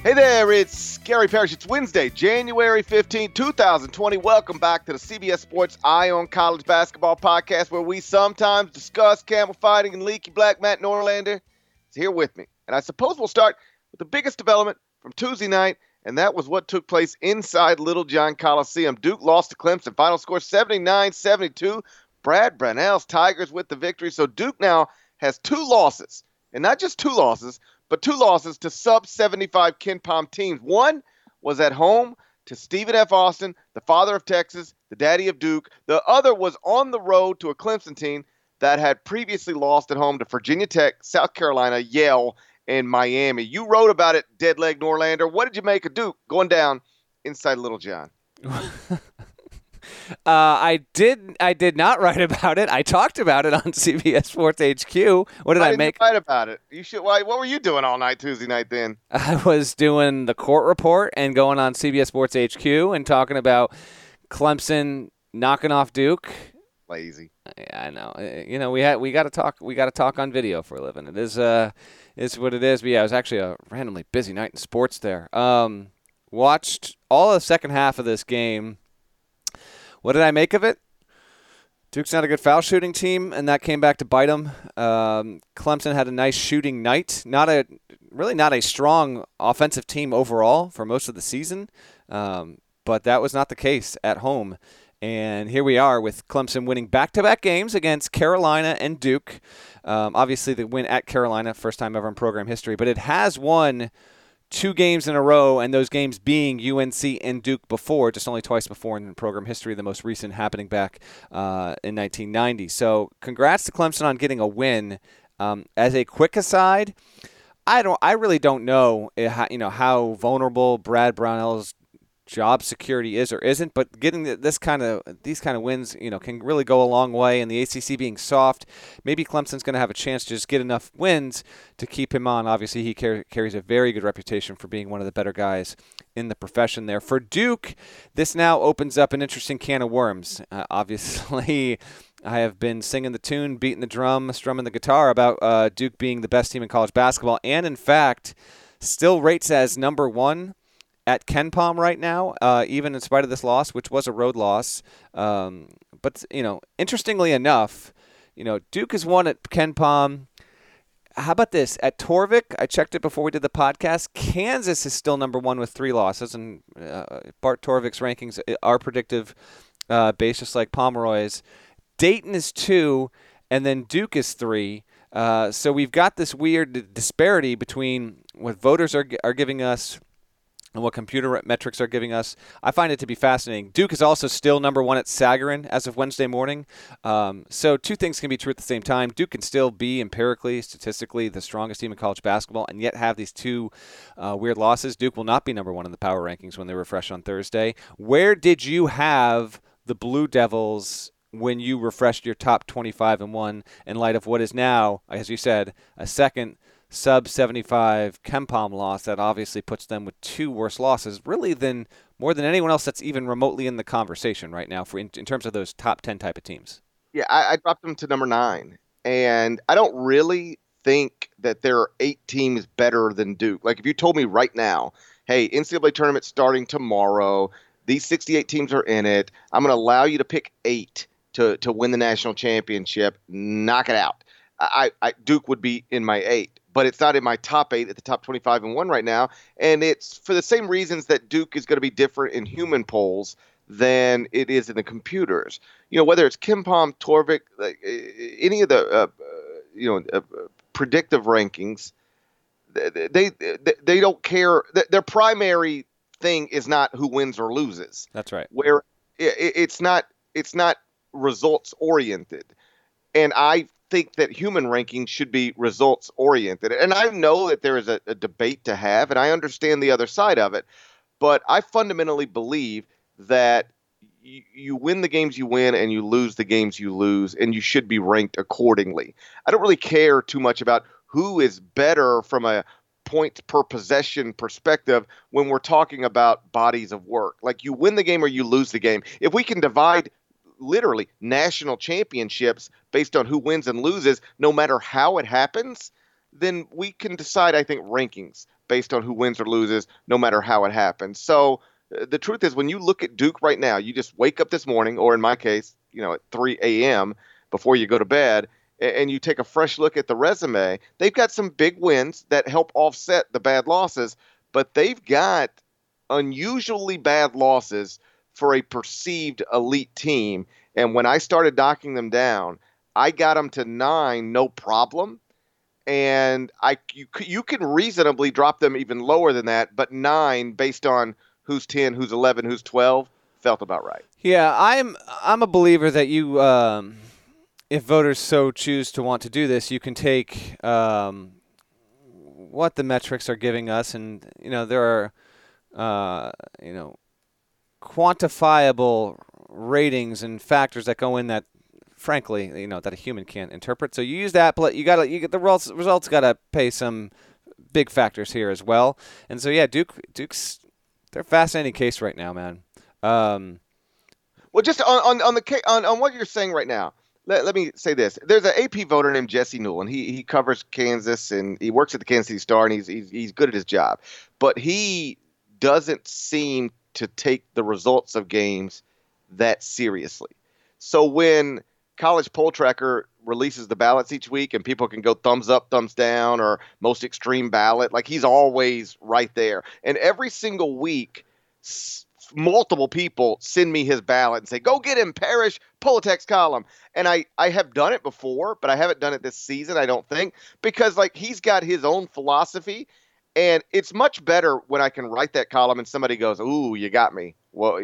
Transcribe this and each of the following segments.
Hey there, it's Gary Parrish. It's Wednesday, January 15, 2020. Welcome back to the CBS Sports Eye on College Basketball podcast, where we sometimes discuss camel fighting and leaky black. Matt Norlander is here with me. And I suppose we'll start with the biggest development from Tuesday night, and that was what took place inside Littlejohn Coliseum. Duke lost to Clemson. Final score 79-72. Brad Brownell's Tigers with the victory. So Duke now has two losses, and not just two losses, but two losses to sub-75 KenPom teams. One was at home to Stephen F. Austin, the father of Texas, the daddy of Duke. The other was on the road to a Clemson team that had previously lost at home to Virginia Tech, South Carolina, Yale, and Miami. You wrote about it, Deadleg Norlander. What did you make of Duke going down inside Littlejohn? I did not write about it. I talked about it on CBS Sports HQ. What did I make? Write about it. You should. What were you doing all night Tuesday night then? I was doing the court report and going on CBS Sports HQ and talking about Clemson knocking off Duke. Lazy. Yeah, I know. You know, we got to talk. We got to talk on video for a living. It is what it is. But yeah, it was actually a randomly busy night in sports there. Watched all of the second half of this game. What did I make of it? Duke's not a good foul shooting team, and that came back to bite them. Clemson had a nice shooting night. Not a strong offensive team overall for most of the season, but that was not the case at home. And here we are with Clemson winning back-to-back games against Carolina and Duke. Obviously, the win at Carolina, first time ever in program history, but it has won 2 games in a row, and those games being UNC and Duke before, just only twice before in program history, the most recent happening back in 1990. So congrats to Clemson on getting a win. As a quick aside, I really don't know how vulnerable Brad Brownell's job security is or isn't, but getting these kind of wins, can really go a long way. And the ACC being soft, maybe Clemson's going to have a chance to just get enough wins to keep him on. Obviously, he carries a very good reputation for being one of the better guys in the profession there. For Duke, this now opens up an interesting can of worms. Obviously, I have been singing the tune, beating the drum, strumming the guitar about Duke being the best team in college basketball, and in fact, still rates as number one at KenPom right now, even in spite of this loss, which was a road loss. But, interestingly enough, Duke has won at KenPom. How about this? At Torvik, I checked it before we did the podcast, Kansas is still number one with 3 losses, and Bart Torvik's rankings are predictive based just like Pomeroy's. Dayton is 2, and then Duke is 3. So we've got this weird disparity between what voters are giving us and what computer metrics are giving us. I find it to be fascinating. Duke is also still number one at Sagarin as of Wednesday morning. So 2 things can be true at the same time. Duke can still be empirically, statistically, the strongest team in college basketball and yet have these 2 weird losses. Duke will not be number one in the power rankings when they refresh on Thursday. Where did you have the Blue Devils when you refreshed your top 25-1 in light of what is now, as you said, a second sub-75 KenPom loss? That obviously puts them with 2 worse losses, really more than anyone else that's even remotely in the conversation right now in terms of those top 10 type of teams. Yeah, I dropped them to number 9, and I don't really think that there are 8 teams better than Duke. Like if you told me right now, hey, NCAA tournament starting tomorrow, these 68 teams are in it, I'm going to allow you to pick 8 to win the national championship, knock it out. Duke would be in my 8. But it's not in my top 8 at the top 25-1 right now. And it's for the same reasons that Duke is going to be different in human polls than it is in the computers. Whether it's KenPom, Torvik, any of the predictive rankings, they don't care. Their primary thing is not who wins or loses. That's right. Where it's not results oriented. And I think that human rankings should be results oriented. And I know that there is a debate to have, and I understand the other side of it. But I fundamentally believe that you win the games you win and you lose the games you lose, and you should be ranked accordingly. I don't really care too much about who is better from a points per possession perspective when we're talking about bodies of work. Like you win the game or you lose the game. If we can divide literally national championships based on who wins and loses, no matter how it happens, then we can decide, I think, rankings based on who wins or loses, no matter how it happens. So the truth is, when you look at Duke right now, you just wake up this morning, or in my case, at 3 a.m. before you go to bed, and you take a fresh look at the resume. They've got some big wins that help offset the bad losses, but they've got unusually bad losses for a perceived elite team. And when I started knocking them down, I got them to 9, no problem. And you can reasonably drop them even lower than that, but 9 based on who's 10, who's 11, who's 12 felt about right. Yeah, I'm a believer that you, if voters so choose to want to do this, you can take what the metrics are giving us, and there are quantifiable ratings and factors that go in that, frankly, that a human can't interpret. So you use that, but you get the results got to pay some big factors here as well. And so yeah, Duke's they're a fascinating case right now, man. Well, just on what you're saying right now, let me say this. There's an AP voter named Jesse Newell, and he covers Kansas, and he works at the Kansas City Star, and he's good at his job. But he doesn't seem to take the results of games that seriously. So when College Poll Tracker releases the ballots each week and people can go thumbs up, thumbs down, or most extreme ballot, like he's always right there. And every single week, multiple people send me his ballot and say, go get him, Parrish, Politex column. And I have done it before, but I haven't done it this season, I don't think, because he's got his own philosophy. And it's much better when I can write that column and somebody goes, ooh, you got me. Well,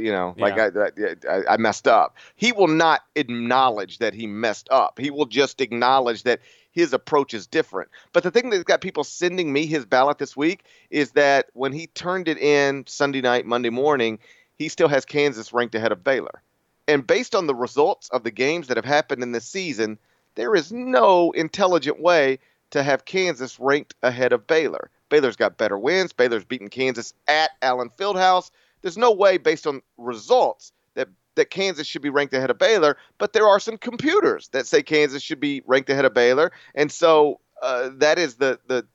I messed up. He will not acknowledge that he messed up. He will just acknowledge that his approach is different. But the thing that's got people sending me his ballot this week is that when he turned it in Sunday night, Monday morning, he still has Kansas ranked ahead of Baylor. And based on the results of the games that have happened in this season, there is no intelligent way to have Kansas ranked ahead of Baylor. Baylor's got better wins. Baylor's beaten Kansas at Allen Fieldhouse. There's no way, based on results, that Kansas should be ranked ahead of Baylor. But there are some computers that say Kansas should be ranked ahead of Baylor, and so that is that's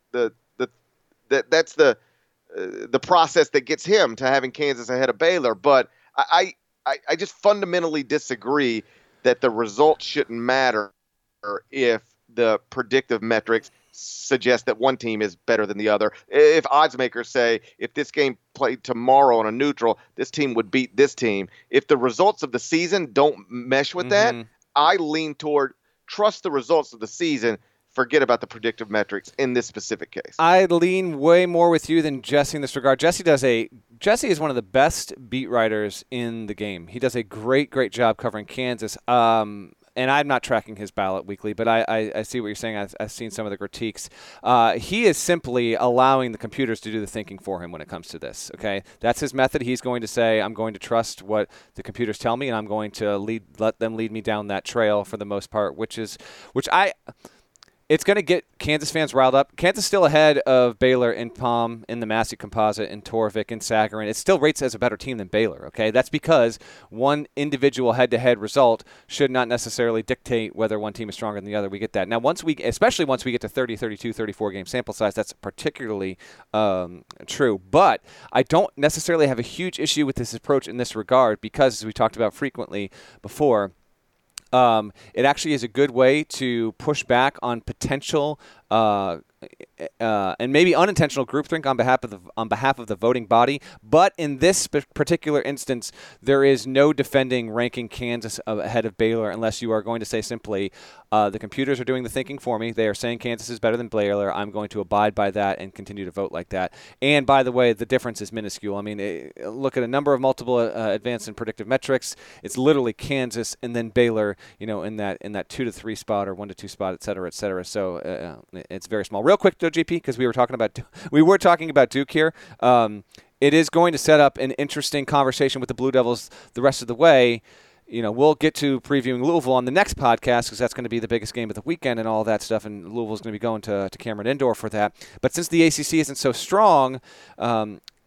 the process that gets him to having Kansas ahead of Baylor. But I just fundamentally disagree that the results shouldn't matter if the predictive metrics suggest that one team is better than the other. If odds makers say if this game played tomorrow on a neutral, this team would beat this team. If the results of the season don't mesh with that, I lean toward trust the results of the season, forget about the predictive metrics in this specific case. I lean way more with you than Jesse in this regard. Jesse is one of the best beat writers in the game. He does a great job covering Kansas. And I'm not tracking his ballot weekly, but I see what you're saying. I've seen some of the critiques. He is simply allowing the computers to do the thinking for him when it comes to this. Okay, that's his method. He's going to say, I'm going to trust what the computers tell me, and I'm going to let them lead me down that trail for the most part, it's going to get Kansas fans riled up. Kansas still ahead of Baylor in Palm, in the Massey Composite, in Torvik, in Sagarin. It still rates as a better team than Baylor, okay? That's because one individual head-to-head result should not necessarily dictate whether one team is stronger than the other. We get that. Now, especially once we get to 30, 32, 34 game sample size, that's particularly true. But I don't necessarily have a huge issue with this approach in this regard because, as we talked about frequently before, it actually is a good way to push back on potential and maybe unintentional groupthink on behalf of the voting body. But in this particular instance, there is no defending ranking Kansas ahead of Baylor unless you are going to say simply, the computers are doing the thinking for me. They are saying Kansas is better than Baylor. I'm going to abide by that and continue to vote like that. And by the way, the difference is minuscule. I mean, look at a number of multiple advanced and predictive metrics. It's literally Kansas and then Baylor, in that 2 to 3 spot or 1 to 2 spot, et cetera, et cetera. So it's very small. Real quick, though, GP, because we were talking about Duke here. It is going to set up an interesting conversation with the Blue Devils the rest of the way. We'll get to previewing Louisville on the next podcast because that's going to be the biggest game of the weekend and all that stuff, and Louisville's going to be going to Cameron Indoor for that. But since the ACC isn't so strong,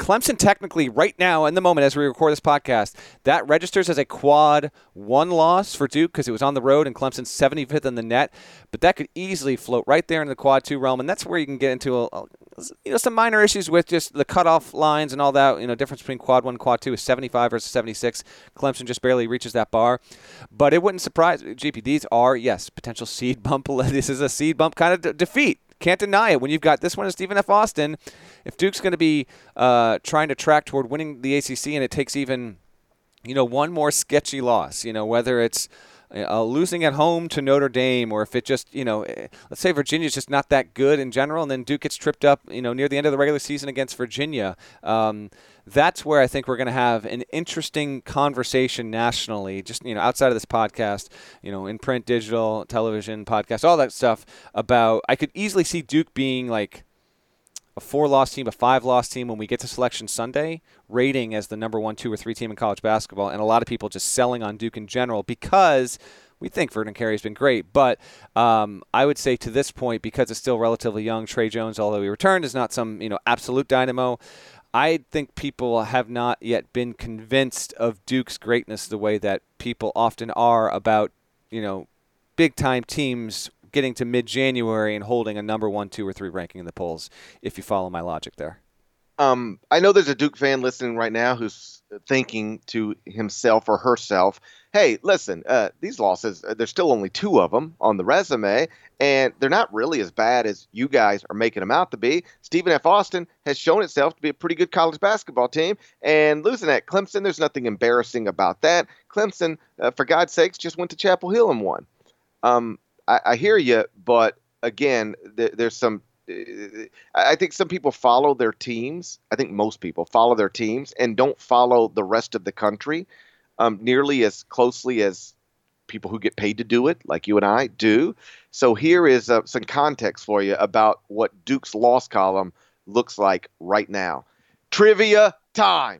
Clemson technically right now in the moment as we record this podcast, that registers as a quad 1 loss for Duke because it was on the road and Clemson's 75th in the net. But that could easily float right there in the quad 2 realm, and that's where you can get into some minor issues with just the cutoff lines and all that. Difference between quad 1 and quad 2 is 75 versus 76. Clemson just barely reaches that bar. But it wouldn't surprise me. GPDs are, yes, potential seed bump. This is a seed bump kind of defeat. Can't deny it. When you've got this one is Stephen F. Austin, if Duke's going to be trying to track toward winning the ACC and it takes even, one more sketchy loss, whether it's losing at home to Notre Dame or if it just, let's say Virginia's just not that good in general and then Duke gets tripped up, near the end of the regular season against Virginia. That's where I think we're going to have an interesting conversation nationally, just, outside of this podcast, in print, digital, television, podcast, all that stuff about, I could easily see Duke being like a 4-loss team, a 5-loss team when we get to Selection Sunday, rating as the number 1, 2, or 3 team in college basketball, and a lot of people just selling on Duke in general because we think Vernon Carey has been great. But I would say to this point, because it's still relatively young, Trey Jones, although he returned, is not some absolute dynamo. I think people have not yet been convinced of Duke's greatness the way that people often are about, big-time teams getting to mid-January and holding a number 1, 2, or 3 ranking in the polls, if you follow my logic there. I know there's a Duke fan listening right now who's thinking to himself or herself, hey, listen, these losses, there's still only 2 of them on the resume, and they're not really as bad as you guys are making them out to be. Stephen F. Austin has shown itself to be a pretty good college basketball team, and losing at Clemson, there's nothing embarrassing about that. Clemson, for God's sakes, just went to Chapel Hill and won. I hear you, but again, there's some I think some people follow their teams. I think most people follow their teams and don't follow the rest of the country nearly as closely as people who get paid to do it, like you and I do. So here is some context for you about what Duke's loss column looks like right now. Trivia time.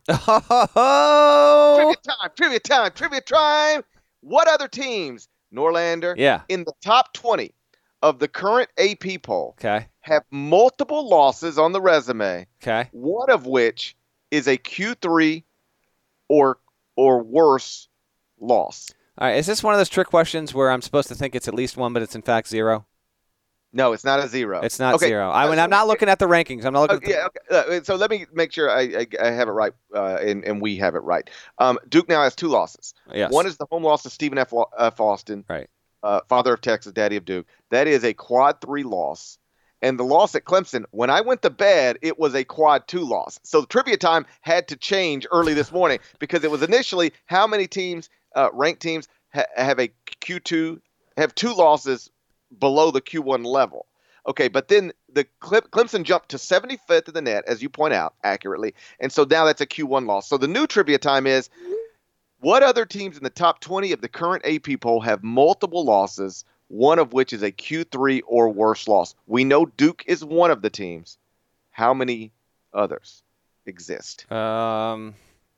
Trivia time. What other teams, Norlander, in the top 20 of the current AP poll have multiple losses on the resume, one of which is a Q3 or worse loss? All right, is this one of those trick questions where I'm supposed to think it's at least 1, but it's in fact 0? No, it's not a 0. It's not 0. I'm not looking at the rankings. I'm not looking at so let me make sure I have it right, and we have it right. Duke now has 2 losses. Yes. One is the home loss to Stephen F. Austin, right. Father of Texas, daddy of Duke. That is a quad 3 loss. And the loss at Clemson, when I went to bed, it was a quad 2 loss. So the trivia time had to change early this morning because it was initially how many teams, ranked teams, have a Q2, have 2 losses below the Q1 level. Okay, but then the Clemson jumped to 75th in the net, as you point out accurately. And so now that's a Q1 loss. So the new trivia time is, what other teams in the top 20 of the current AP poll have multiple losses, one of which is a Q3 or worse loss? We know Duke is one of the teams. How many others exist? Man.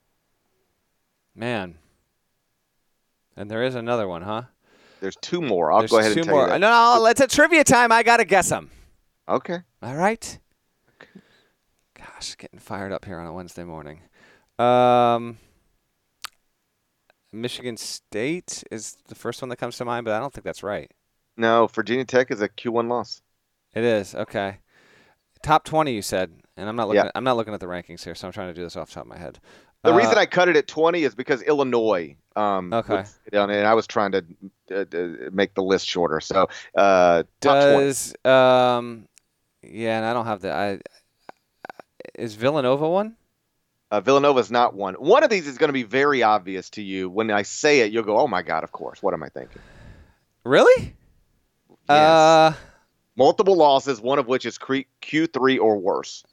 And there is another one, huh? There's 2 more. I'll go ahead and tell you that. No, it's a trivia time. I got to guess them. Okay. All right. Gosh, getting fired up here on a Wednesday morning. Michigan State is the first one that comes to mind, but I don't think that's right. No, Virginia Tech is a Q1 loss. It is. Okay. Top 20, you said, and I'm not looking. I'm not looking at the rankings here, so I'm trying to do this off the top of my head. The reason I cut it at 20 is because Illinois. Okay. And I was trying to make the list shorter. So top 20. Yeah, and I don't have the. Is Villanova one? Villanova is not one. One of these is going to be very obvious to you. When I say it, you'll go, "Oh my God!" Of course. What am I thinking? Really? Yes. Multiple losses, one of which is Q3 or worse.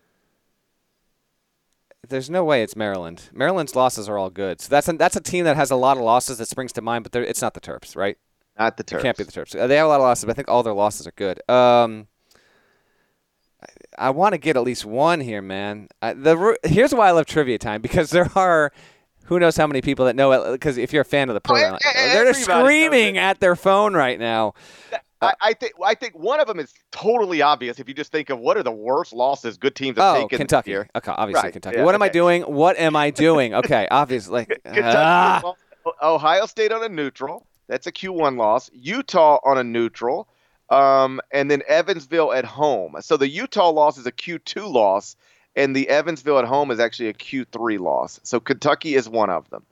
There's no way it's Maryland. Maryland's losses are all good. So that's a team that has a lot of losses that springs to mind, but it's not the Terps, right? Not the Terps. It can't be the Terps. They have a lot of losses, but I think all their losses are good. I want to get at least one here, man. Here's why I love trivia time, because there are who knows how many people that know it, because if you're a fan of the program, they're screaming at their phone right now. I think one of them is totally obvious if you just think of what are the worst losses good teams have taken Kentucky. this year. Okay, obviously Right. Kentucky. Yeah, What am I okay. doing? What am I doing? Okay, obviously. Kentucky lost to Ohio State on a neutral. That's a Q1 loss. Utah on a neutral. And then Evansville at home. So the Utah loss is a Q2 loss, and the Evansville at home is actually a Q3 loss. So Kentucky is one of them.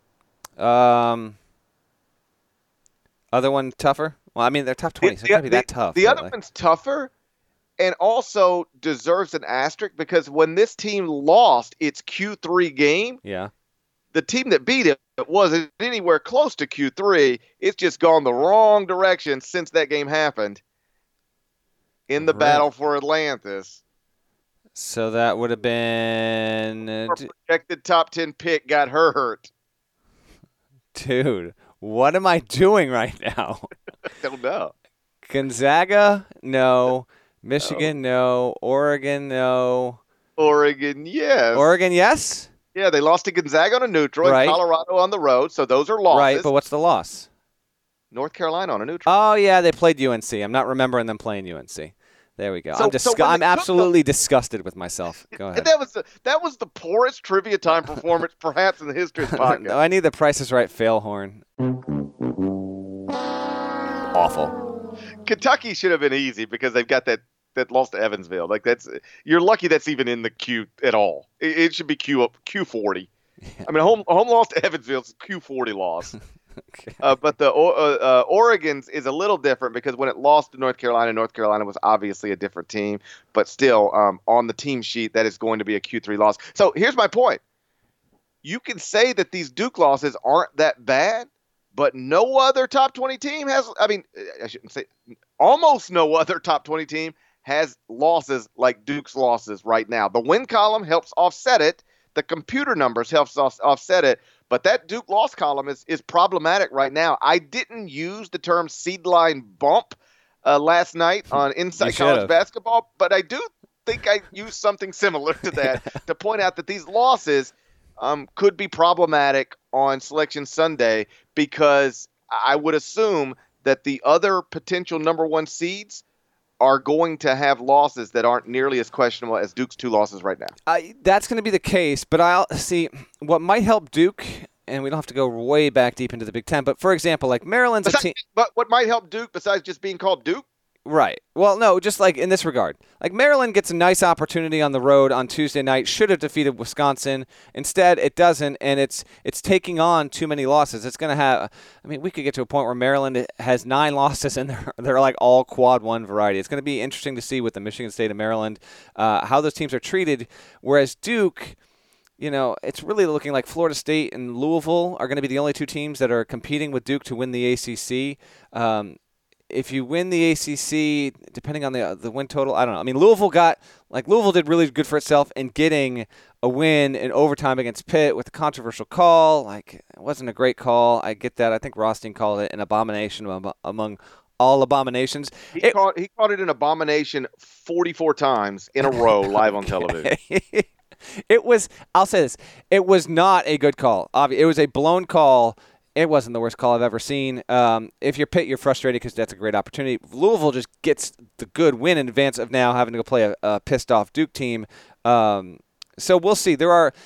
Other one tougher? Well, I mean, they're top 20, so it's not be that tough. The other one's tougher and also deserves an asterisk because when this team lost its Q3 game, the team that beat it wasn't anywhere close to Q3. It's just gone the wrong direction since that game happened in the battle for Atlantis. So that would have been Our projected top 10 pick got hurt. Dude, what am I doing right now? I don't know. Gonzaga, no. Michigan, no. Oregon, no. Oregon, yes. Oregon, yes? Yeah, they lost to Gonzaga on a neutral and Colorado on the road, so those are losses. Right, but what's the loss? North Carolina on a neutral. Oh, yeah, they played UNC. I'm not remembering them playing UNC. There we go. I'm absolutely disgusted with myself. Go ahead. That was the poorest trivia time performance perhaps in the history of podcast. No, I need the Price is Right fail horn. Awful. Kentucky should have been easy because they've got that loss to Evansville. Like you're lucky that's even in the queue at all. It should be Q40. Yeah. I mean, home loss to Evansville is Q40 loss. Okay. But the Oregon's is a little different because when it lost to North Carolina was obviously a different team. But still, on the team sheet, that is going to be a Q3 loss. So here's my point. You can say that these Duke losses aren't that bad, but no other top 20 team has – I mean, I shouldn't say – almost no other top 20 team has losses like Duke's losses right now. The win column helps offset it. The computer numbers helps offset it. But that Duke loss column is problematic right now. I didn't use the term seed line bump last night on Inside College Basketball, but I do think I used something similar to that to point out that these losses could be problematic on Selection Sunday because I would assume that the other potential number one seeds are going to have losses that aren't nearly as questionable as Duke's two losses right now. That's going to be the case, but I'll see what might help Duke, and we don't have to go way back deep into the Big Ten, but for example, like Maryland's a team. But what might help Duke besides just being called Duke? Right. Well, no, just like in this regard. Like Maryland gets a nice opportunity on the road on Tuesday night, should have defeated Wisconsin. Instead, it doesn't, and it's taking on too many losses. It's going to have – I mean, we could get to a point where Maryland has 9 losses, and they're like all quad one variety. It's going to be interesting to see with the Michigan State and Maryland how those teams are treated, whereas Duke – you know, it's really looking like Florida State and Louisville are going to be the only two teams that are competing with Duke to win the ACC. If you win the ACC, depending on the win total, I don't know. I mean, Louisville did really good for itself in getting a win in overtime against Pitt with a controversial call. Like, it wasn't a great call. I get that. I think Rothstein called it an abomination among all abominations. He called it an abomination 44 times in a row live on television. I'll say this, it was not a good call. It was a blown call. It wasn't the worst call I've ever seen. If you're Pitt, you're frustrated because that's a great opportunity. Louisville just gets the good win in advance of now having to go play a pissed-off Duke team. So we'll see. There are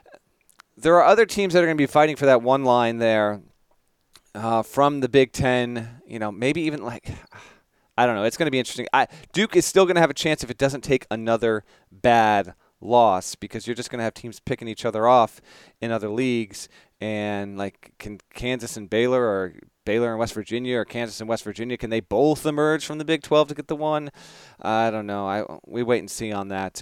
other teams that are going to be fighting for that one line there from the Big Ten. You know, maybe even like I don't know. It's going to be interesting. Duke is still going to have a chance if it doesn't take another bad loss because you're just going to have teams picking each other off in other leagues. And like, can Kansas and Baylor, or Baylor and West Virginia, or Kansas and West Virginia, can they both emerge from the Big 12 to get the one? I don't know. We wait and see on that.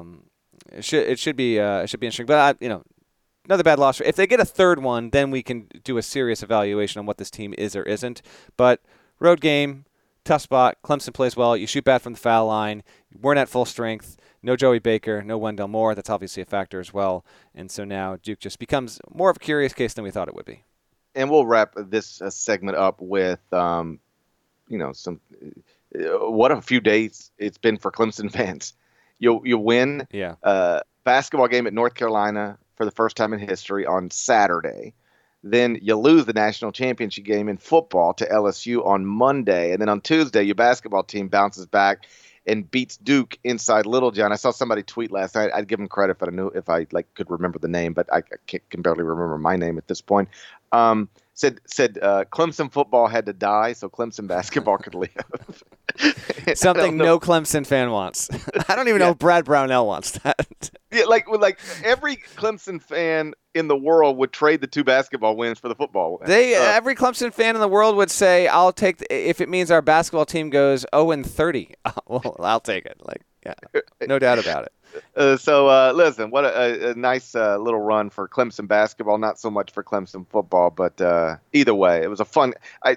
It should be interesting. But another bad loss. If they get a third one, then we can do a serious evaluation on what this team is or isn't. But road game, tough spot. Clemson plays well. You shoot bad from the foul line. You weren't at full strength. No Joey Baker, no Wendell Moore. That's obviously a factor as well. And so now Duke just becomes more of a curious case than we thought it would be. And we'll wrap this segment up with, some what a few days it's been for Clemson fans. You win basketball game at North Carolina for the first time in history on Saturday. Then you lose the national championship game in football to LSU on Monday. And then on Tuesday, your basketball team bounces back and beats Duke inside Littlejohn. I saw somebody tweet last night. I'd give him credit if I could remember the name, but I can barely remember my name at this point. Said Clemson football had to die so Clemson basketball could live. Something no Clemson fan wants. I don't even know if Brad Brownell wants that. Yeah, like every Clemson fan in the world would trade the 2 basketball wins for the football wins. Every Clemson fan in the world would say, "I'll take if it means our basketball team goes 0-30." Well, I'll take it. No doubt about it. Listen, what a nice little run for Clemson basketball. Not so much for Clemson football, but either way, it was a fun.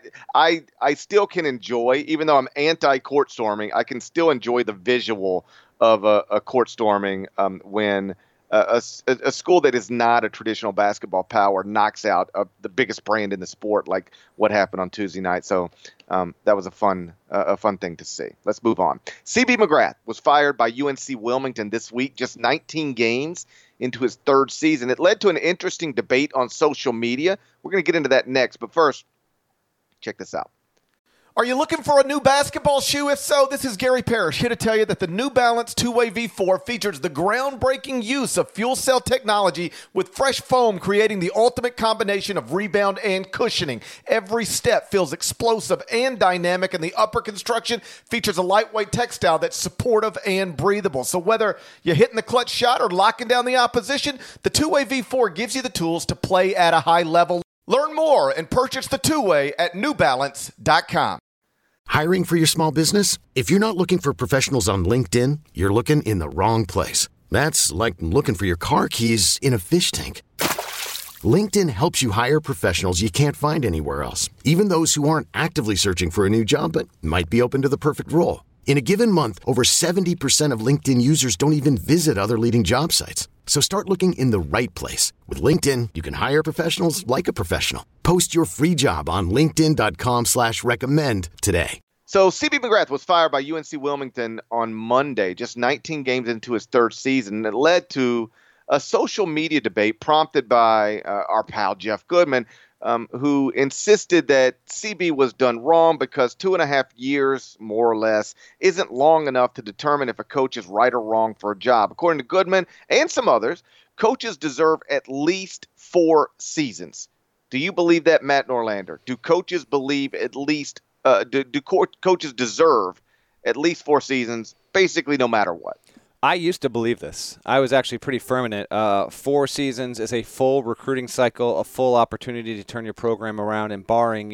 I still can enjoy, even though I'm anti-court storming, I can still enjoy the visual of a court storming when a school that is not a traditional basketball power knocks out the biggest brand in the sport, like what happened on Tuesday night. So that was a fun thing to see. Let's move on. CB McGrath was fired by UNC Wilmington this week, just 19 games into his 3rd season. It led to an interesting debate on social media. We're going to get into that next, but first, check this out. Are you looking for a new basketball shoe? If so, this is Gary Parrish here to tell you that the New Balance 2-Way V4 features the groundbreaking use of fuel cell technology with fresh foam, creating the ultimate combination of rebound and cushioning. Every step feels explosive and dynamic, and the upper construction features a lightweight textile that's supportive and breathable. So whether you're hitting the clutch shot or locking down the opposition, the 2-Way V4 gives you the tools to play at a high level. Learn more and purchase the 2-Way at newbalance.com. Hiring for your small business? If you're not looking for professionals on LinkedIn, you're looking in the wrong place. That's like looking for your car keys in a fish tank. LinkedIn helps you hire professionals you can't find anywhere else, even those who aren't actively searching for a new job but might be open to the perfect role. In a given month, over 70% of LinkedIn users don't even visit other leading job sites. So start looking in the right place. With LinkedIn, you can hire professionals like a professional. Post your free job on linkedin.com/recommend today. So CB McGrath was fired by UNC Wilmington on Monday, just 19 games into his 3rd season. It led to a social media debate prompted by our pal Jeff Goodman, who insisted that CB was done wrong because 2.5 years, more or less, isn't long enough to determine if a coach is right or wrong for a job. According to Goodman and some others, coaches deserve at least 4 seasons. Do you believe that, Matt Norlander? Do coaches believe at least coaches deserve at least 4 seasons, basically no matter what? I used to believe this. I was actually pretty firm in it. 4 seasons is a full recruiting cycle, a full opportunity to turn your program around, and barring,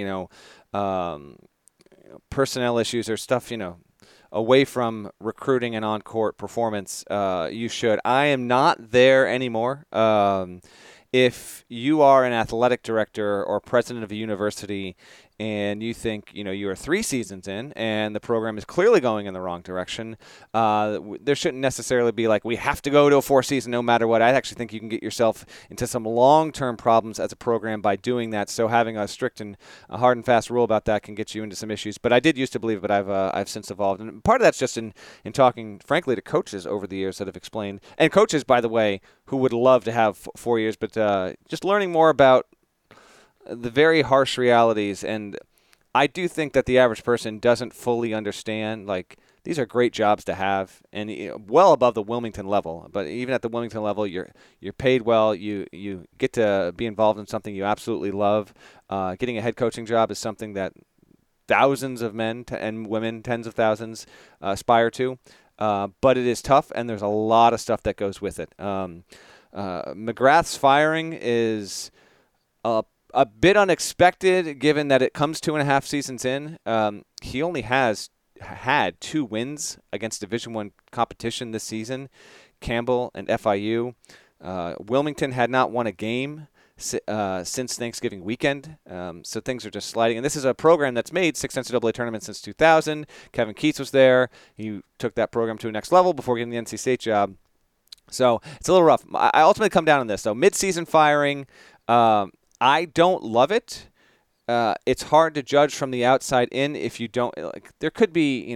personnel issues or stuff, away from recruiting and on-court performance, you should. I am not there anymore. If you are an athletic director or president of a university and you think, you are 3 seasons in and the program is clearly going in the wrong direction, there shouldn't necessarily be we have to go to a 4 season no matter what. I actually think you can get yourself into some long-term problems as a program by doing that. So having a strict and a hard and fast rule about that can get you into some issues. But I did used to believe it, but I've since evolved. And part of that's just in talking, frankly, to coaches over the years that have explained, and coaches, by the way, who would love to have 4 years, but just learning more about the very harsh realities. And I do think that the average person doesn't fully understand, these are great jobs to have, and well above the Wilmington level. But even at the Wilmington level, you're paid well. You get to be involved in something you absolutely love. Getting a head coaching job is something that thousands of men and women, tens of thousands, aspire to. But it is tough, and there's a lot of stuff that goes with it. McGrath's firing is a bit unexpected, given that it comes 2.5 seasons in. He only has had 2 wins against Division I competition this season, Campbell and FIU. Wilmington had not won a game since Thanksgiving weekend, so things are just sliding. And this is a program that's made 6 NCAA tournaments since 2000. Kevin Keatts was there. He took that program to a next level before getting the NC State job. So it's a little rough. I ultimately come down on this. So mid-season firing, I don't love it. It's hard to judge from the outside in if you don't. There could be,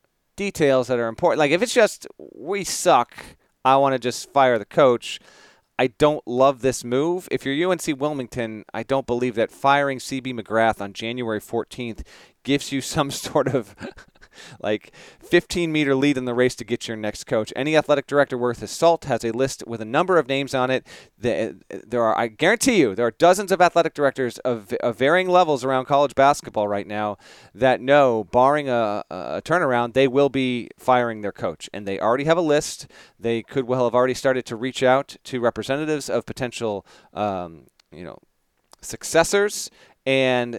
details that are important. If it's just we suck, I want to just fire the coach. I don't love this move. If you're UNC Wilmington, I don't believe that firing CB McGrath on January 14th gives you some sort of 15-meter lead in the race to get your next coach. Any athletic director worth his salt has a list with a number of names on it. I guarantee you, there are dozens of athletic directors of varying levels around college basketball right now that know, barring a turnaround, they will be firing their coach. And they already have a list. They could well have already started to reach out to representatives of potential, successors. And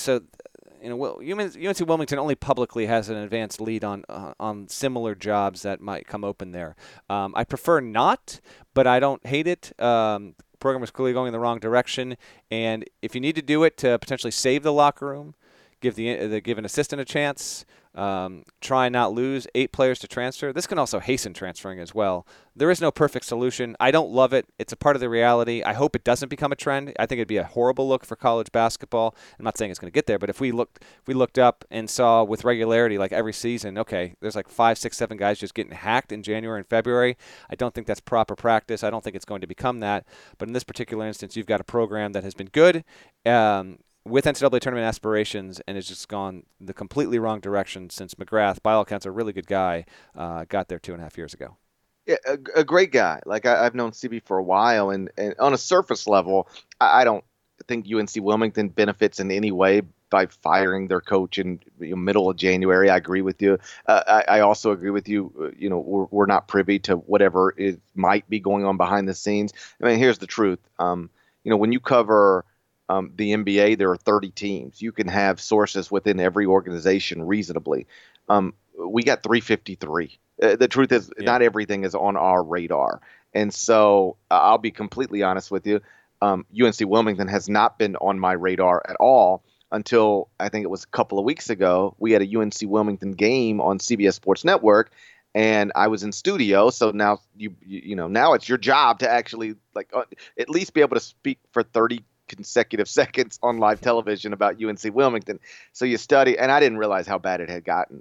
UNC Wilmington only publicly has an advanced lead on similar jobs that might come open there. I prefer not, but I don't hate it. The program is clearly going in the wrong direction, and if you need to do it to potentially save the locker room, give an assistant a chance. Try and not lose 8 players to transfer. This can also hasten transferring as well. There is no perfect solution. I don't love it. It's a part of the reality. I hope it doesn't become a trend. I think it'd be a horrible look for college basketball. I'm not saying it's going to get there, but if we looked up and saw with regularity, like every season, okay, there's like 5, 6, 7 guys just getting hacked in January and February. I don't think that's proper practice. I don't think it's going to become that. But in this particular instance, you've got a program that has been good, with NCAA tournament aspirations, and has just gone the completely wrong direction since McGrath, by all accounts, a really good guy, got there 2.5 years ago. Yeah, a great guy. Like I've known CB for a while, and on a surface level, I don't think UNC Wilmington benefits in any way by firing their coach in middle of January. I agree with you. I also agree with you. We're not privy to whatever it might be going on behind the scenes. I mean, here's the truth. When you cover the NBA, there are 30 teams. You can have sources within every organization reasonably. We got 353. The truth is, not everything is on our radar. And so I'll be completely honest with you. UNC Wilmington has not been on my radar at all until I think it was a couple of weeks ago. We had a UNC Wilmington game on CBS Sports Network, and I was in studio. So now now it's your job to actually at least be able to speak for 30 consecutive seconds on live television about UNC Wilmington. So you study, and I didn't realize how bad it had gotten.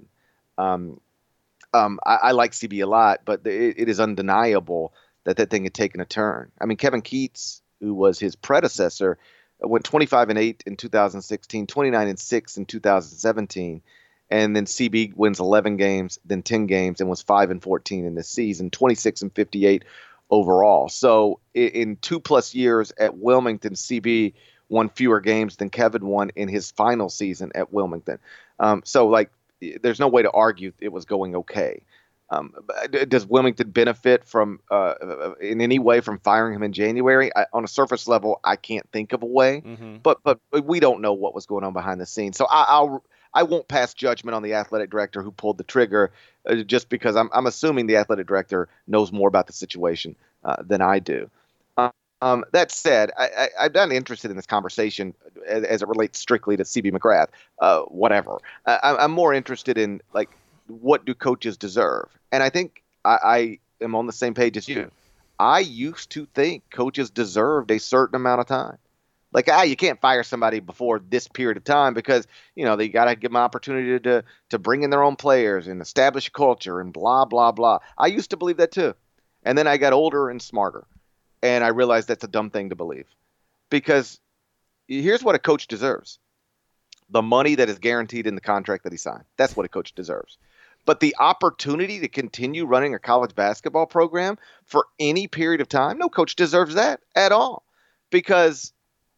I like CB a lot, but it is undeniable that thing had taken a turn. I mean, Kevin Keatts, who was his predecessor, went 25-8 in 2016, 29-6 in 2017, and then CB wins 11 games, then 10 games, and was 5-14 in this season, 26-58 overall. So in 2+ years at Wilmington, CB won fewer games than Kevin won in his final season at Wilmington. There's no way to argue it was going okay. Does Wilmington benefit from in any way from firing him in January? On a surface level, I can't think of a way, but we don't know what was going on behind the scenes. So I won't pass judgment on the athletic director who pulled the trigger just because I'm assuming the athletic director knows more about the situation than I do. That said, I'm not interested in this conversation as it relates strictly to CB McGrath. Whatever. I'm more interested in what do coaches deserve? And I think I am on the same page as you. I used to think coaches deserved a certain amount of time. You can't fire somebody before this period of time because, they got to give them an opportunity to bring in their own players and establish a culture and blah, blah, blah. I used to believe that too. And then I got older and smarter. And I realized that's a dumb thing to believe. Because here's what a coach deserves. The money that is guaranteed in the contract that he signed. That's what a coach deserves. But the opportunity to continue running a college basketball program for any period of time, no coach deserves that at all. Because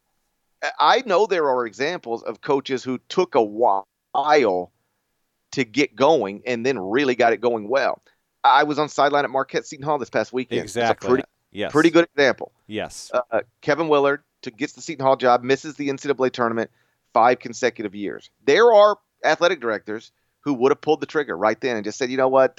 I know there are examples of coaches who took a while to get going and then really got it going well. I was on sideline at Marquette Seton Hall this past weekend. Exactly. Pretty good example. Yes. Kevin Willard gets the Seton Hall job, misses the NCAA tournament 5 consecutive years. There are athletic directors who would have pulled the trigger right then and just said, you know what,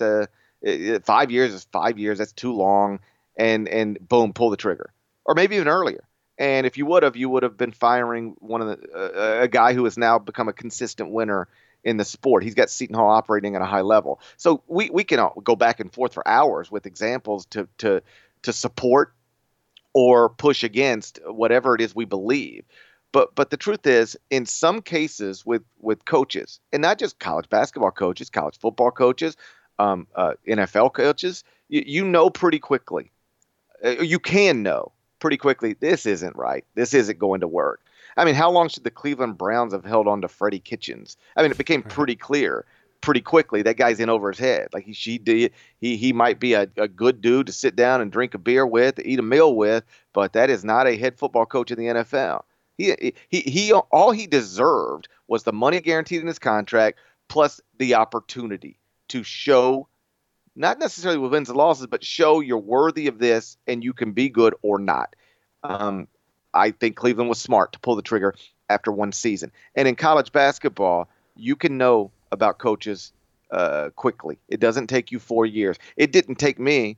5 years is 5 years. That's too long. And boom, pull the trigger. Or maybe even earlier. And if you would have been firing one of a guy who has now become a consistent winner in the sport. He's got Seton Hall operating at a high level. So we can all go back and forth for hours with examples to support or push against whatever it is we believe. But the truth is, in some cases with coaches, and not just college basketball coaches, college football coaches, NFL coaches, you know pretty quickly you can know pretty quickly, this isn't right. This isn't going to work. I mean, how long should the Cleveland Browns have held on to Freddie Kitchens? I mean, it became pretty clear pretty quickly that guy's in over his head. Like he might be a good dude to sit down and drink a beer with, eat a meal with, but that is not a head football coach in the NFL. He all he deserved was the money guaranteed in his contract plus the opportunity to show, not necessarily with wins and losses, but show you're worthy of this and you can be good or not. I think Cleveland was smart to pull the trigger after one season. And in college basketball, you can know about coaches quickly. It doesn't take you 4 years. It didn't take me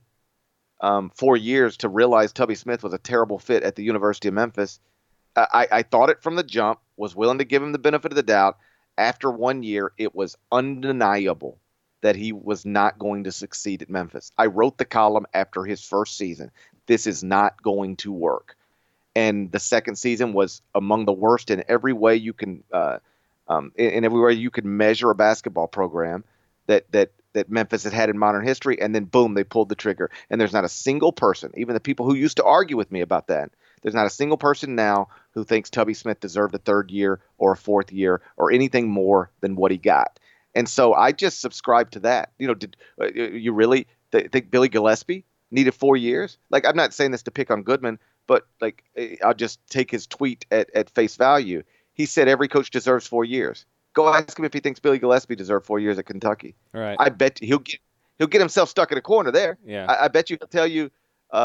4 years to realize Tubby Smith was a terrible fit at the University of Memphis. I thought it from the jump, was willing to give him the benefit of the doubt. After 1 year, it was undeniable that he was not going to succeed at Memphis. I wrote the column after his first season. This is not going to work. And the second season was among the worst in every way you can, in every way you could measure a basketball program that Memphis had in modern history. And then boom, they pulled the trigger. And there's not a single person, even the people who used to argue with me about that, there's not a single person now who thinks Tubby Smith deserved a third year or a fourth year or anything more than what he got. And so I just subscribe to that. You know, did you really think Billy Gillispie needed 4 years? Like, I'm not saying this to pick on Goodman, but like, I'll just take his tweet at face value. He said every coach deserves 4 years. Go ask him if he thinks Billy Gillispie deserved 4 years at Kentucky. Right. I bet he'll get himself stuck in a corner there. Yeah. I bet you he'll tell you.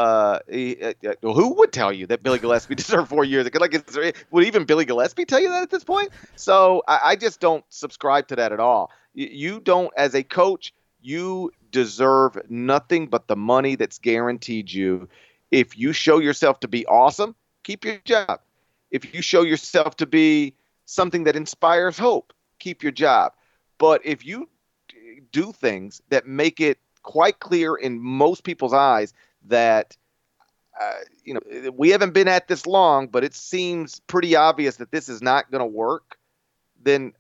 Who would tell you that Billy Gillispie deserved 4 years? Would even Billy Gillispie tell you that at this point? So I just don't subscribe to that at all. You don't, as a coach, you deserve nothing but the money that's guaranteed you. If you show yourself to be awesome, keep your job. If you show yourself to be something that inspires hope, keep your job. But if you do things that make it quite clear in most people's eyes that, we haven't been at this long, but it seems pretty obvious that this is not going to work, then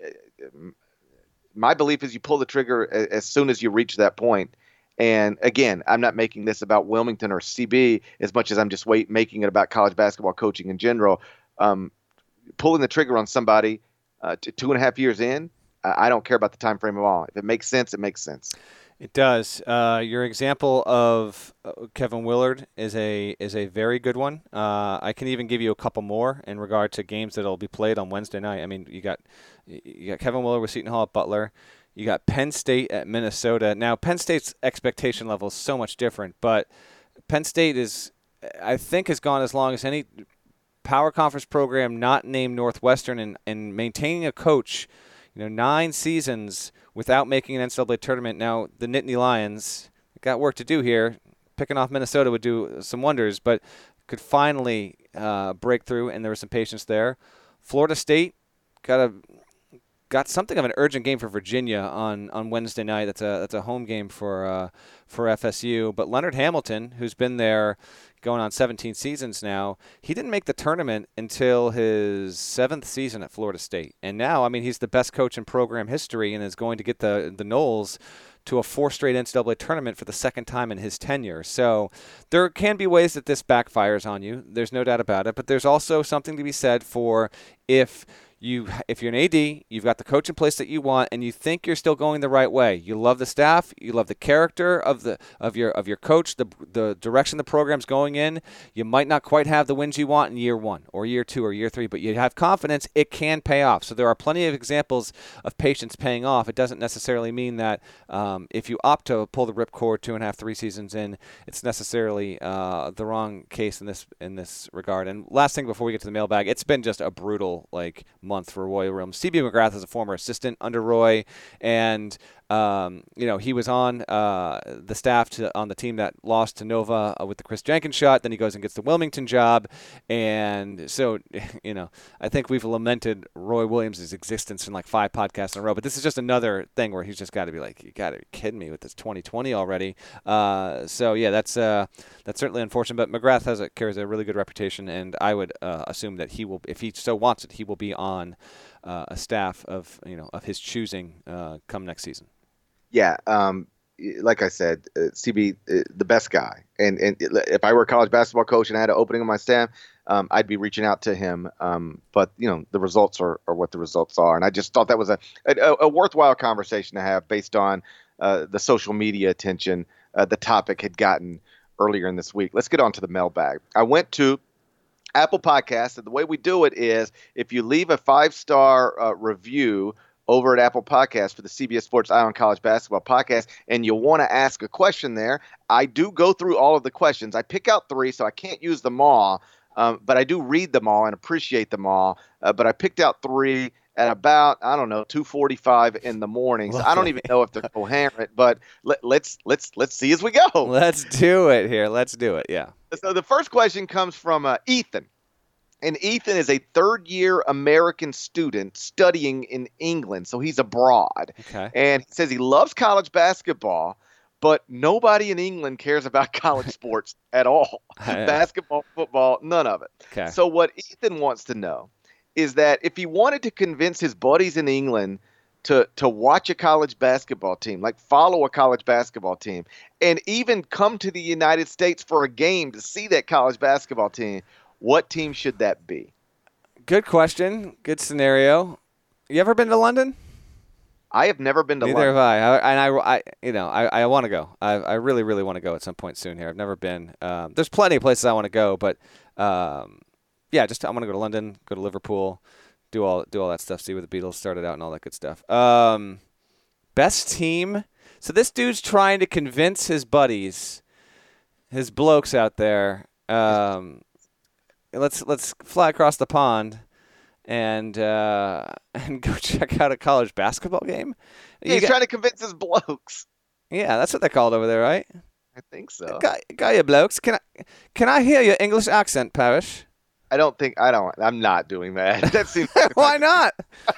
my belief is you pull the trigger as soon as you reach that point. And again, I'm not making this about Wilmington or CB as much as I'm just making it about college basketball coaching in general. Pulling the trigger on somebody 2.5 years in, I don't care about the time frame at all. If it makes sense, it makes sense. It does. Your example of Kevin Willard is a very good one. I can even give you a couple more in regard to games that will be played on Wednesday night. I mean, you got Kevin Willard with Seton Hall at Butler. You got Penn State at Minnesota. Now, Penn State's expectation level is so much different, but Penn State I think, has gone as long as any power conference program not named Northwestern in maintaining a coach, 9 seasons without making an NCAA tournament. Now, the Nittany Lions got work to do here. Picking off Minnesota would do some wonders, but could finally break through, and there was some patience there. Florida State got something of an urgent game for Virginia on Wednesday night. That's a home game for FSU. But Leonard Hamilton, who's been there going on 17 seasons now, he didn't make the tournament until his 7th season at Florida State. And now, he's the best coach in program history and is going to get the Noles to a 4th straight NCAA tournament for the second time in his tenure. So there can be ways that this backfires on you. There's no doubt about it. But there's also something to be said for if you're an AD, you've got the coach in place that you want, and you think you're still going the right way. You love the staff, you love the character of your coach, the direction the program's going in. You might not quite have the wins you want in year 1 or year 2 or year 3, but you have confidence it can pay off. So there are plenty of examples of patience paying off. It doesn't necessarily mean that if you opt to pull the ripcord 2.5, 3 seasons in, it's necessarily the wrong case in this regard. And last thing before we get to the mailbag, it's been just a brutal month for Roy Williams. C.B. McGrath is a former assistant under Roy, and he was on the staff on the team that lost to Nova with the Chris Jenkins shot. Then he goes and gets the Wilmington job, and so I think we've lamented Roy Williams' existence in 5 podcasts in a row. But this is just another thing where he's just got to be you got to be kidding me with this 2020 already. So yeah, that's certainly unfortunate. But McGrath carries a really good reputation, and I would assume that he will, if he so wants it, he will be on a staff of his choosing come next season. Yeah, like I said, CB, the best guy. And if I were a college basketball coach and I had an opening on my staff, I'd be reaching out to him. But the results are what the results are. And I just thought that was a worthwhile conversation to have based on the social media attention the topic had gotten earlier in this week. Let's get on to the mailbag. I went to Apple Podcasts, and the way we do it is if you leave a 5-star review over at Apple Podcasts for the CBS Sports Eye on College Basketball podcast, and you want to ask a question there, I do go through all of the questions. I pick out 3, so I can't use them all, but I do read them all and appreciate them all. But I picked out 3 at about, 2:45 in the morning. So I don't even know if they're coherent, but let's see as we go. Let's do it here. Let's do it. Yeah. So the first question comes from Ethan. And Ethan is a third-year American student studying in England, so he's abroad. Okay. And he says he loves college basketball, but nobody in England cares about college sports at all. Basketball, football, none of it. Okay. So what Ethan wants to know is that if he wanted to convince his buddies in England to watch a college basketball team, like follow a college basketball team, and even come to the United States for a game to see that college basketball team, what team should that be? Good question. Good scenario. You ever been to London? I have never been to Neither London. have I. I want to go. I really, really want to go at some point soon here. I've never been. There's plenty of places I want to go, but yeah, I want to go to London, go to Liverpool, do all that stuff, see where the Beatles started out and all that good stuff. Best team. So this dude's trying to convince his buddies, his blokes out there. Let's fly across the pond and go check out a college basketball game. He's trying to convince his blokes. Yeah, that's what they're called over there, right? I think so. Got your blokes. Can I hear your English accent, Parrish? I'm not doing that. That seems like Why not?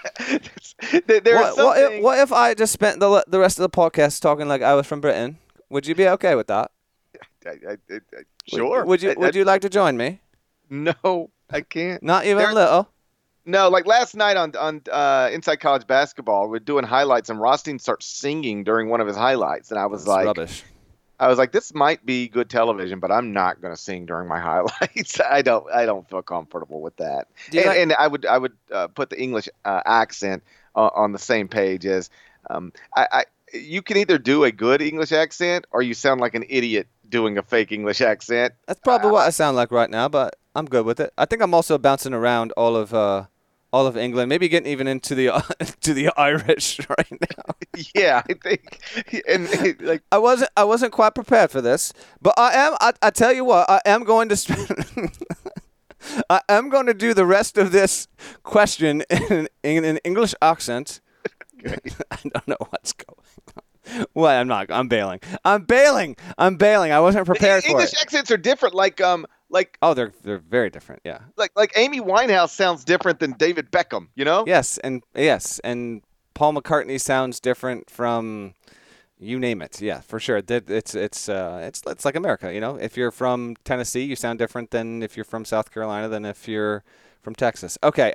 What if I just spent the rest of the podcast talking like I was from Britain? Would you be okay with that? Sure. Would you like to join me? No, I can't. Not even a little? No, like last night on Inside College Basketball, we're doing highlights, and Rothstein starts singing during one of his highlights, and I was rubbish. I was like, this might be good television, but I'm not going to sing during my highlights. I don't feel comfortable with that. And I would put the English accent on the same page as you can either do a good English accent or you sound like an idiot doing a fake English accent. That's probably what I sound like right now, but I'm good with it. I think I'm also bouncing around all of England, maybe getting even into the to the Irish right now. Yeah, I think, and like I wasn't quite prepared for this, but I am. I tell you what, I am going to I am going to do the rest of this question in an English accent. Okay. I don't know what's going on. Well, I'm not. I'm bailing. I'm bailing. I wasn't prepared for it. English accents are different. Like oh, they're very different. Yeah. Like Amy Winehouse sounds different than David Beckham. You know. Yes, and Paul McCartney sounds different from you name it. Yeah, for sure. It's like America. You know, if you're from Tennessee, you sound different than if you're from South Carolina than if you're from Texas. Okay.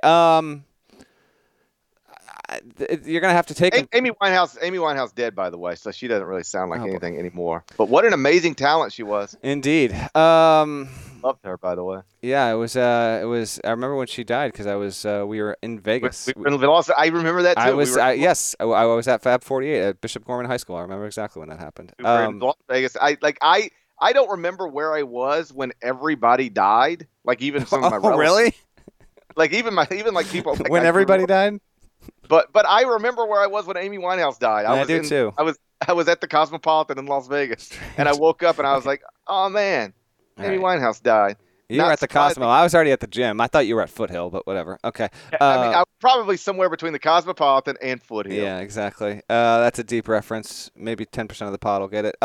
You're gonna have to take Amy Winehouse dead, by the way, so she doesn't really sound like anything anymore. But what an amazing talent she was. Indeed. Loved her, by the way. Yeah, it was. I remember when she died because we were in Vegas. I remember that too. I was I was at Fab 48 at Bishop Gorman High School. I remember exactly when that happened. We were in Las Vegas. I don't remember where I was when everybody died. Like even some of my relatives. Really? Like even people. Like, when everybody died. But I remember where I was when Amy Winehouse died. I do too. I was at the Cosmopolitan in Las Vegas, and I woke up and I was like, "Oh man, Amy Winehouse died." You were at the Cosmo. I was already at the gym. I thought you were at Foothill, but whatever. Okay. I was probably somewhere between the Cosmopolitan and Foothill. Yeah, exactly. That's a deep reference. Maybe 10% of the pod will get it.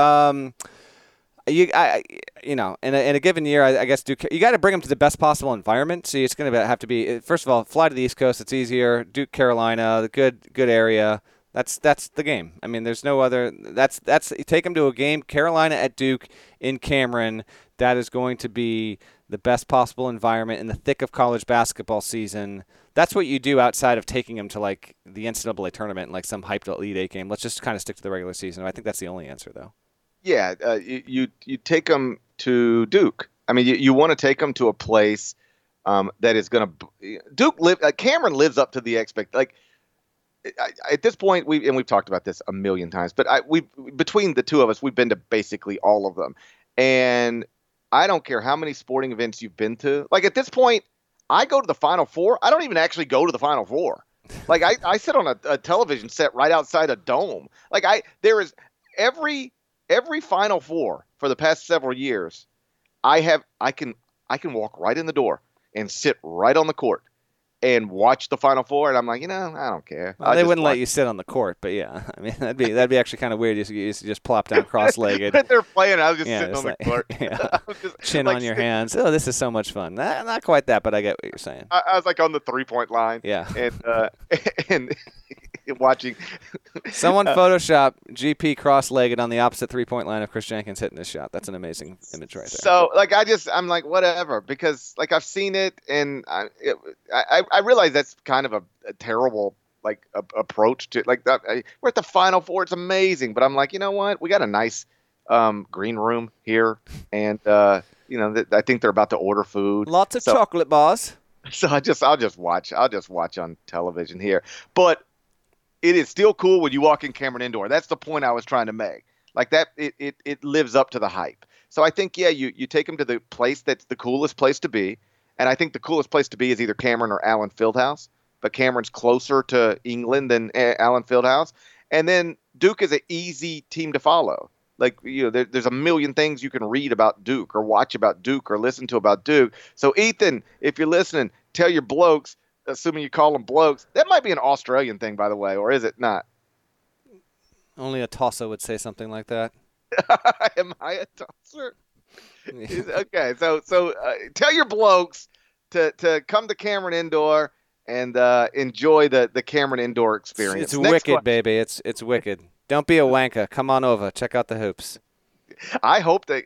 In a given year, I guess you got to bring them to the best possible environment. So it's going to have to be, first of all, fly to the East Coast. It's easier. Duke, Carolina, the good area. That's the game. I mean, there's no other. That's you take them to a game. Carolina at Duke in Cameron. That is going to be the best possible environment in the thick of college basketball season. That's what you do outside of taking them to like the NCAA tournament and like some hyped Elite Eight game. Let's just kind of stick to the regular season. I think that's the only answer, though. Yeah, you take them to Duke. I mean, you want to take them to a place that is going to Cameron lives up to the at this point, we've talked about this a million times, but between the two of us, we've been to basically all of them. And I don't care how many sporting events you've been to. Like at this point, I go to the Final Four. I don't even actually go to the Final Four. Like I sit on a television set right outside a dome. Like there is every Final Four for the past several years. I can walk right in the door and sit right on the court and watch the Final Four, and I'm like, I don't care. Well, they wouldn't let you sit on the court, but yeah, I mean that'd be actually kind of weird. You just plop down cross-legged. They're playing. I was just sitting on the court, chin on your hands. Oh, this is so much fun. Not quite that, but I get what you're saying. I was like on the 3-point line. Yeah, and watching. Someone Photoshop GP cross-legged on the opposite 3-point line of Chris Jenkins hitting this shot. That's an amazing image right there. So I'm like whatever, because like I've seen it, and I realize that's kind of a terrible approach to we're at the Final Four. It's amazing, but I'm like, you know what? We got a nice green room here, and I think they're about to order food. Lots of chocolate bars. So I'll just watch on television here, but it is still cool when you walk in Cameron Indoor. That's the point I was trying to make. Like that, it lives up to the hype. So I think, you take them to the place that's the coolest place to be. And I think the coolest place to be is either Cameron or Allen Fieldhouse. But Cameron's closer to England than Allen Fieldhouse. And then Duke is an easy team to follow. Like, there's a million things you can read about Duke or watch about Duke or listen to about Duke. So, Ethan, if you're listening, tell your blokes, assuming you call them blokes. That might be an Australian thing, by the way, or is it not? Only a tosser would say something like that. Am I a tosser? Okay, so tell your blokes to come to Cameron Indoor and enjoy the Cameron Indoor experience. It's wicked, baby. It's wicked. Don't be a wanker. Come on over. Check out the hoops. I hope that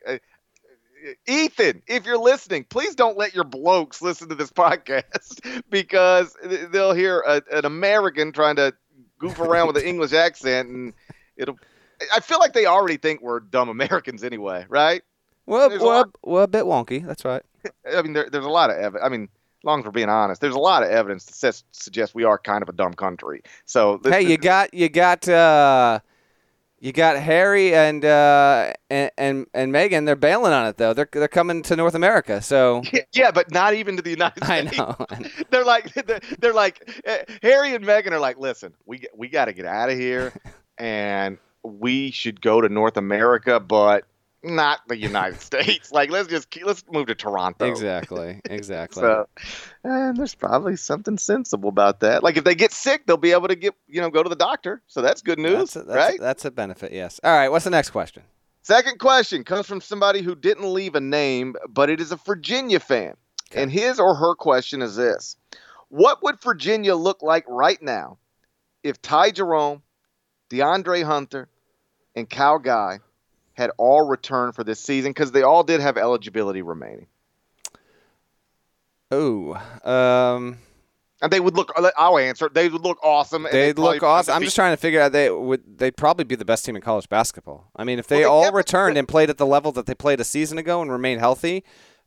Ethan, if you're listening, please don't let your blokes listen to this podcast because they'll hear an American trying to goof around with an English accent, and I feel like they already think we're dumb Americans anyway, right? We're a bit wonky. That's right. I mean, there's a lot of evidence. I mean, as long as we're being honest, there's a lot of evidence to suggest we are kind of a dumb country. So you got Harry and Meghan. They're bailing on it though. They're coming to North America. So yeah, but not even to the United States. I know. They're like Harry and Meghan are like, listen, we got to get out of here, and we should go to North America, but not the United States. Like, let's move to Toronto. Exactly. So, and there's probably something sensible about that. Like, if they get sick, they'll be able to go to the doctor. So that's good news, right? That's a benefit. Yes. All right. What's the next question? Second question comes from somebody who didn't leave a name, but it is a Virginia fan. Okay. And his or her question is this: what would Virginia look like right now if Ty Jerome, DeAndre Hunter, and Kyle Guy had all returned for this season, because they all did have eligibility remaining? Oh, and they would look. I'll answer. They would look awesome. They'd look awesome. I'm just trying to figure out they'd probably be the best team in college basketball. I mean, if they all returned and played at the level that they played a season ago and remained healthy,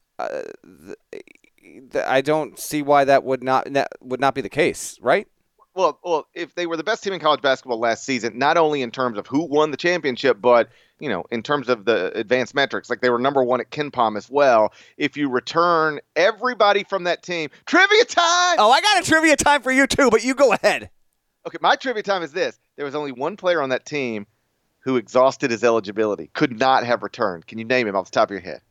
I don't see why that would not be the case, right? Well, if they were the best team in college basketball last season, not only in terms of who won the championship, but in terms of the advanced metrics, like they were number one at KenPom as well. If you return everybody from that team, trivia time! Oh, I got a trivia time for you too, but you go ahead. Okay, my trivia time is this. There was only one player on that team who exhausted his eligibility, could not have returned. Can you name him off the top of your head?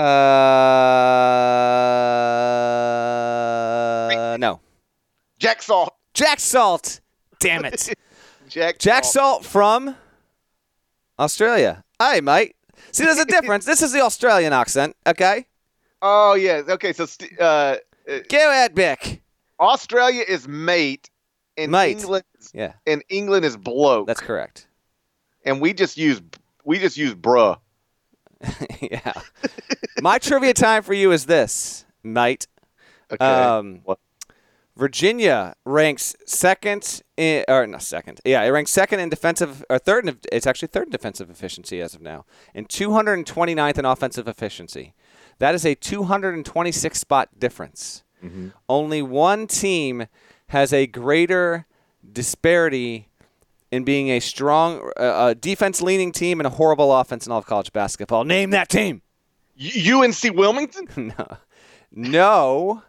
No. Jack Salt. Jack Salt. Damn it. Jack Salt from Australia. Hi, mate. See, there's a difference. This is the Australian accent, okay? Oh, yeah. Okay, so go ahead, Bick. Australia is mate, and England is bloke. That's correct. And we just use bruh. Yeah. My trivia time for you is this, mate. Okay. What? Virginia ranks second in, or not second. Yeah, it ranks second in defensive, or third in, it's actually third in defensive efficiency as of now, and 229th in offensive efficiency. That is a 226 spot difference. Mm-hmm. Only one team has a greater disparity in being a strong defense-leaning team and a horrible offense in all of college basketball. Name that team. UNC Wilmington? No,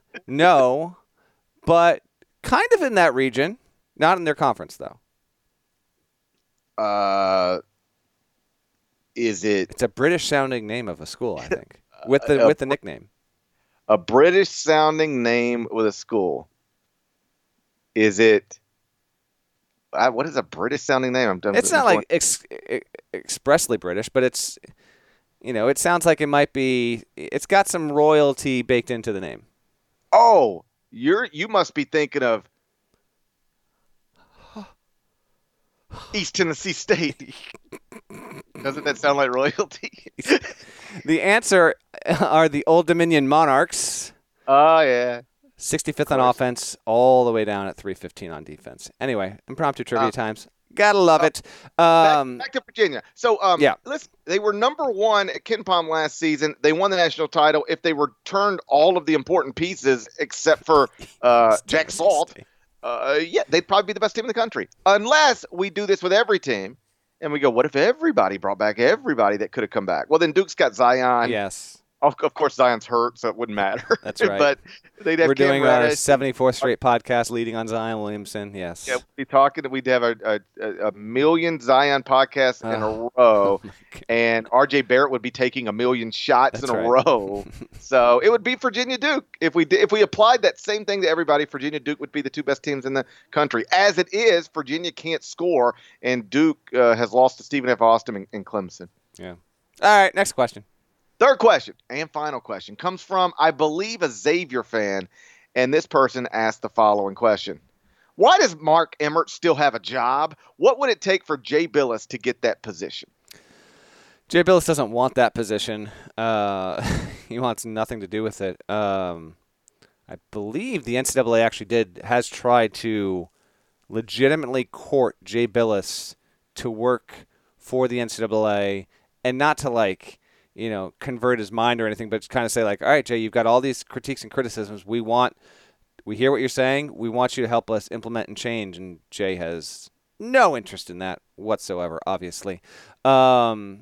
but kind of in that region. Not in their conference, though. Is it? It's a British-sounding name of a school, I think, with the nickname. A British-sounding name with a school. Is it? What is a British-sounding name? It's not like expressly British, but it's, it sounds like it might be. It's got some royalty baked into the name. Oh, you must be thinking of East Tennessee State. Doesn't that sound like royalty? The answer are the Old Dominion Monarchs. Oh, yeah. 65th on offense, all the way down at 315 on defense. Anyway, impromptu trivia times. Gotta love it. Back to Virginia. So, yeah. Listen, they were number one at KenPom last season. They won the national title. If they returned all of the important pieces except for Jack Salt, they'd probably be the best team in the country. Unless we do this with every team, and we go, what if everybody brought back everybody that could have come back? Well, then Duke's got Zion. Yes. Of course, Zion's hurt, so it wouldn't matter. That's right. But they'd have We're doing Cam our Reddish. 74th straight podcast leading on Zion Williamson. Yes. Yeah, we'd have a million Zion podcasts in a row, and RJ Barrett would be taking a million shots in a row. So it would be Virginia Duke. If we applied that same thing to everybody, Virginia Duke would be the two best teams in the country. As it is, Virginia can't score, and Duke has lost to Stephen F. Austin and Clemson. Yeah. All right, next question. Third question and final question comes from, I believe, a Xavier fan, and this person asked the following question. Why does Mark Emmert still have a job? What would it take for Jay Bilas to get that position? Jay Bilas doesn't want that position. He wants nothing to do with it. I believe the NCAA actually has tried to legitimately court Jay Bilas to work for the NCAA, and not to convert his mind or anything, but just kind of say all right, Jay, you've got all these critiques and criticisms. We hear what you're saying. We want you to help us implement and change. And Jay has no interest in that whatsoever, obviously. Why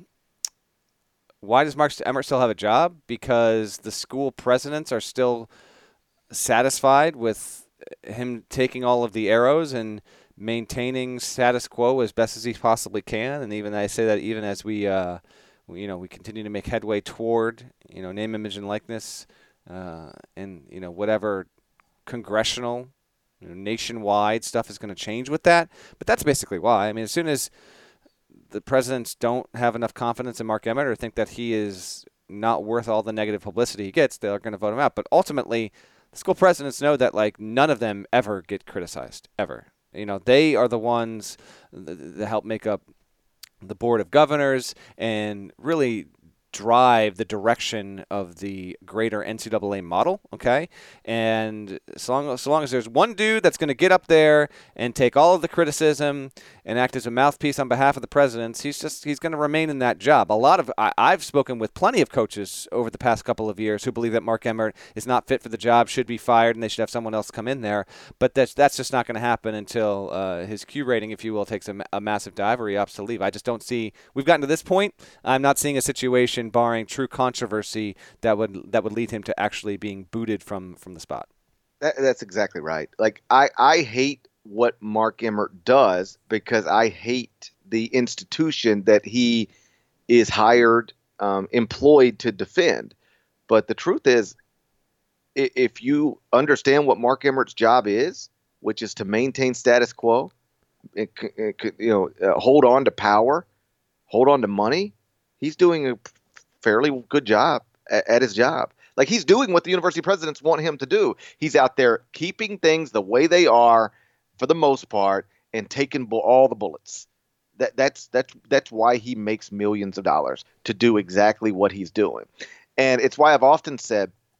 does Mark Emmert still have a job? Because the school presidents are still satisfied with him taking all of the arrows and maintaining status quo as best as he possibly can. And even I say that even as we continue to make headway toward, name, image, and likeness, and whatever congressional, nationwide stuff is going to change with that. But that's basically why. I mean, as soon as the presidents don't have enough confidence in Mark Emmert or think that he is not worth all the negative publicity he gets, they're going to vote him out. But ultimately, the school presidents know that none of them ever get criticized, ever. They are the ones that help make up the Board of Governors and really drive the direction of the greater NCAA model, okay? And so long as there's one dude that's going to get up there and take all of the criticism and act as a mouthpiece on behalf of the presidents, he's going to remain in that job. I've spoken with plenty of coaches over the past couple of years who believe that Mark Emmert is not fit for the job, should be fired, and they should have someone else come in there. But that's just not going to happen until his Q rating, if you will, takes a massive dive or he opts to leave. I just don't see – we've gotten to this point. I'm not seeing a situation barring true controversy that would lead him to actually being booted from the spot. That's exactly right. I hate what Mark Emmert does because I hate the institution that he is hired, employed to defend. But the truth is, if you understand what Mark Emmert's job is, which is to maintain status quo, hold on to power, hold on to money, he's doing a fairly good job at his job. He's doing what the university presidents want him to do. He's out there keeping things the way they are for the most part and taking all the bullets. That's why he makes millions of dollars, to do exactly what he's doing. And it's why I've often said,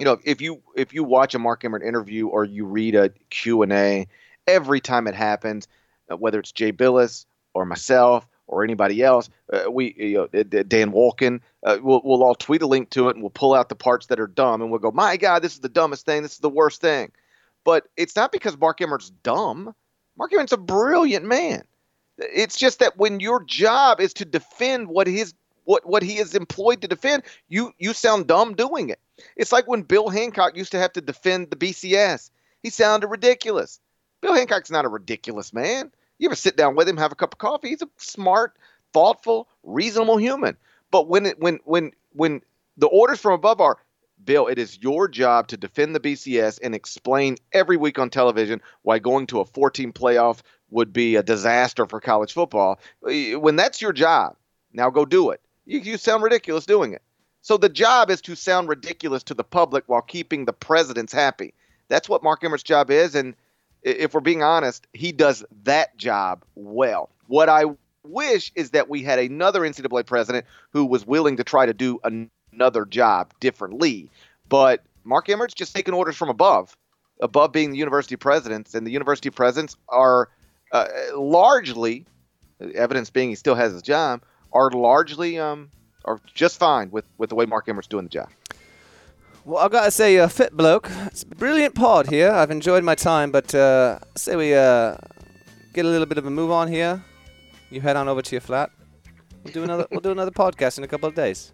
if you watch a Mark Emmert interview or you read a Q&A, every time it happens, whether it's Jay Billis or myself or anybody else, Dan Wolken, we'll all tweet a link to it and we'll pull out the parts that are dumb and we'll go, my God, this is the dumbest thing. This is the worst thing. But it's not because Mark Emmert's dumb. Mark Emmert's a brilliant man. It's just that when your job is to defend what he is employed to defend, you sound dumb doing it. It's like when Bill Hancock used to have to defend the BCS. He sounded ridiculous. Bill Hancock's not a ridiculous man. You ever sit down with him, have a cup of coffee? He's a smart, thoughtful, reasonable human. But when the orders from above are, Bill, it is your job to defend the BCS and explain every week on television why going to a 14 playoff would be a disaster for college football. When that's your job, now go do it. You sound ridiculous doing it. So the job is to sound ridiculous to the public while keeping the presidents happy. That's what Mark Emmert's job is, and if we're being honest, he does that job well. What I wish is that we had another NCAA president who was willing to try to do another job differently. But Mark Emmert's just taking orders from above being the university presidents, and the university presidents are largely, evidence being he still has his job, are largely are just fine with the way Mark Emmert's doing the job. Well, I've got to say, you're a fit bloke. It's a brilliant pod here. I've enjoyed my time, but say we get a little bit of a move on here. You head on over to your flat. We'll do another podcast in a couple of days.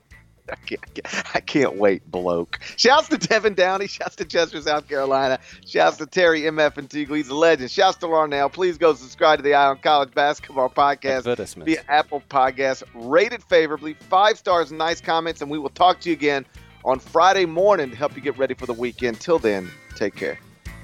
I can't wait, bloke. Shouts to Devin Downey. Shouts to Chester, South Carolina. Shouts to Terry MF and Teagle. He's a legend. Shouts to Larnell. Please go subscribe to the Eye on College Basketball Podcast via Apple Podcasts. Rate it favorably. 5 stars and nice comments. And we will talk to you again on Friday morning to help you get ready for the weekend. Till then, take care.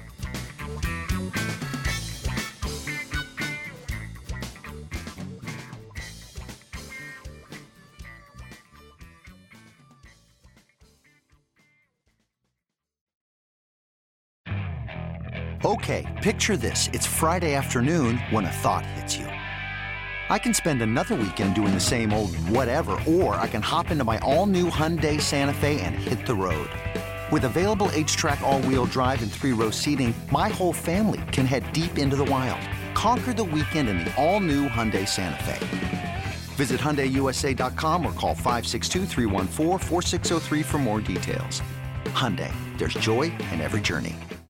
Okay, picture this. It's Friday afternoon when a thought hits you. I can spend another weekend doing the same old whatever, or I can hop into my all-new Hyundai Santa Fe and hit the road. With available H-Track all-wheel drive and 3-row seating, my whole family can head deep into the wild. Conquer the weekend in the all-new Hyundai Santa Fe. Visit HyundaiUSA.com or call 562-314-4603 for more details. Hyundai, there's joy in every journey.